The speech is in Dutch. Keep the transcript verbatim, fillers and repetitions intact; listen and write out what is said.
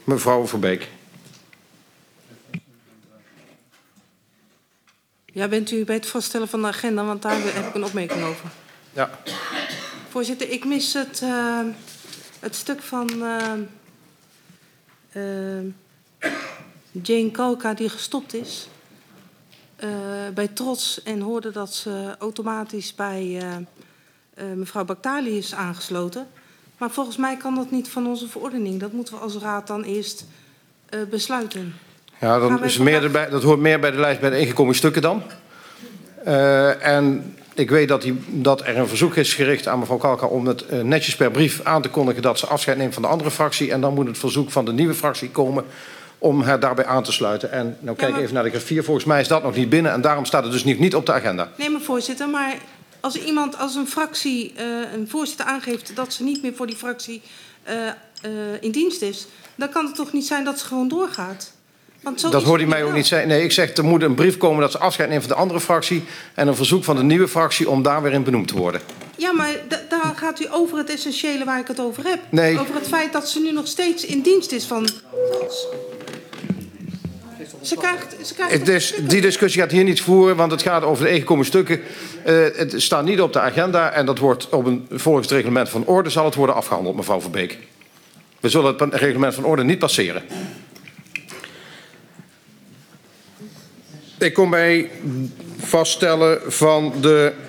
Mevrouw Verbeek. Ja, bent u bij het vaststellen van de agenda, want daar heb ik een opmerking over. Ja. Voorzitter, ik mis het, uh, het stuk van uh, uh, Jane Kalka die gestopt is uh, bij Trots en hoorde dat ze automatisch bij uh, uh, mevrouw Baktali is aangesloten. Maar volgens mij kan dat niet van onze verordening. Dat moeten we als raad dan eerst uh, besluiten. Ja, dan is meer erbij, dat hoort meer bij de lijst bij de ingekomen stukken dan. Uh, en ik weet dat, die, dat er een verzoek is gericht aan mevrouw Kalka om het uh, netjes per brief aan te kondigen dat ze afscheid neemt van de andere fractie. En dan moet het verzoek van de nieuwe fractie komen om haar daarbij aan te sluiten. En nou kijk ja, maar... even naar de graffier. Volgens mij is dat nog niet binnen en daarom staat het dus niet, niet op de agenda. Nee, maar voorzitter, maar als iemand, als een fractie, uh, een voorzitter aangeeft dat ze niet meer voor die fractie uh, uh, in dienst is, dan kan het toch niet zijn dat ze gewoon doorgaat? Want zo dat hoorde u mij ook niet zeggen. Nee, ik zeg er moet een brief komen dat ze afscheid neemt van de andere fractie en een verzoek van de nieuwe fractie om daar weer in benoemd te worden. Ja, maar daar gaat u over het essentiële waar ik het over heb. Nee. Over het feit dat ze nu nog steeds in dienst is van... Ze krijgt, ze krijgt dus, die discussie gaat hier niet voeren, want het gaat over de ingekomen stukken. Uh, het staat niet op de agenda en dat wordt op een, volgens het reglement van orde zal het worden afgehandeld, mevrouw Verbeek. We zullen het reglement van orde niet passeren. Ik kom bij vaststellen van de